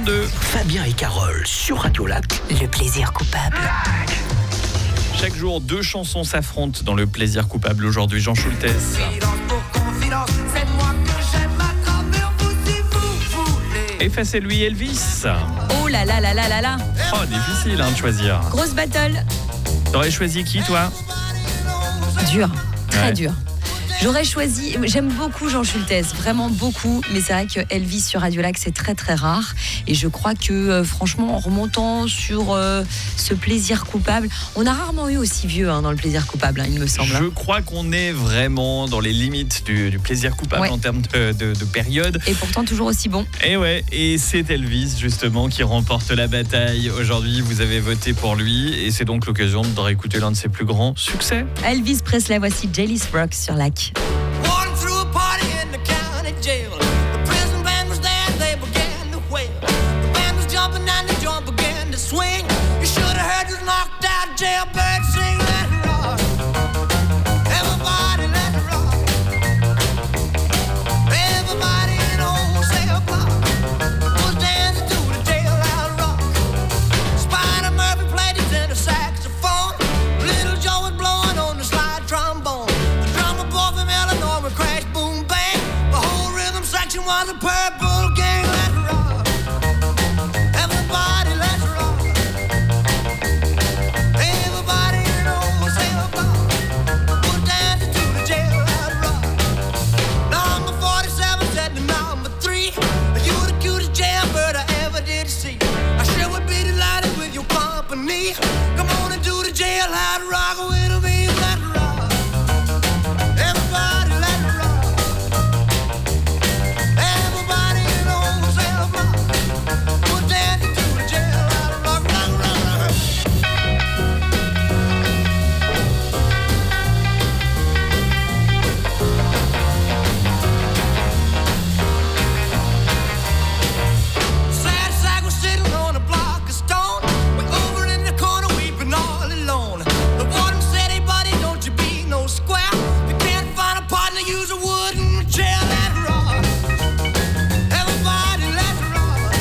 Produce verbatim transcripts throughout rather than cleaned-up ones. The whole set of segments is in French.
trente-deux. Fabien et Carole sur Radio Lac. Le plaisir coupable. Chaque jour, deux chansons s'affrontent dans le plaisir coupable. Aujourd'hui, Jean Schultes. Effacez-lui Elvis. Oh là là là là là là. Oh, difficile hein, de choisir. Grosse battle. T'aurais choisi qui, toi? Dur, très Ouais. dur. J'aurais choisi, j'aime beaucoup Jean Schultes, vraiment beaucoup, mais c'est vrai que Elvis sur Radio Lac, c'est très très rare. Et je crois que euh, franchement, en remontant sur euh, ce plaisir coupable, on a rarement eu aussi vieux hein, dans le plaisir coupable, hein, il me semble. Je crois qu'on est vraiment dans les limites du, du plaisir coupable Ouais. en termes de, de, de période. Et pourtant toujours aussi bon. Et ouais, et c'est Elvis justement qui remporte la bataille. Aujourd'hui, vous avez voté pour lui et c'est donc l'occasion de réécouter l'un de ses plus grands succès. Elvis Presley, voici Jaillis Rock sur Lac. Walking through a party in the county jail. The prison band was there, they began to wail. The band was jumping and the joint began to swing. You should have heard this knocked out jailbird sing. Let it rock. Everybody let it rock. Everybody in the whole cell block was dancing to the jailhouse rock. Spider Murphy played his tenor saxophone. Little Joe was blowing on the slide trombone. Boy from Illinois with crash, boom, bang. The whole rhythm section was a purple gang. Let's rock. Everybody, let's rock. Everybody in the whole cell block was dancing to the jailhouse rock. Number forty-seven said to number three, you the cutest jailbird I ever did see. I sure would be delighted with your company. Come on and do the jailhouse rock with me. Let's rock. Everybody let it rock. Everybody in the whole cell block was dancing to the jailhouse rock, rock, rock, rock. Sad sack was sitting on a block of stone. Way over in the corner weeping all alone. The warden said, hey buddy, don't you be no square. Partner, use a wooden chair, let it rock. Everybody, let it rock.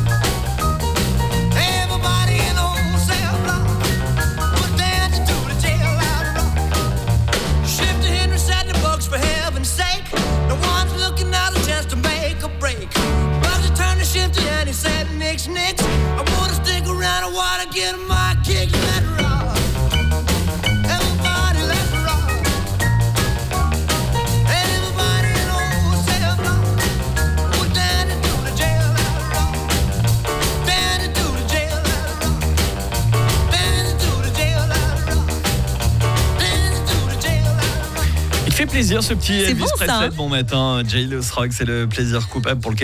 Everybody in the whole cell block was dancing to the jailhouse rock. Shifty Henry said the books for heaven's sake. The one's looking out a chance to make a break. Bugsy turned to Shifty and he said, Nix, Nix, I wanna stick around, I wanna get my kick, let it rock. Everybody, let it rock. Il fait plaisir ce petit C'est Elvis bon, ça, Presley hein de bon matin. Jailhouse Rock, c'est le plaisir coupable pour lequel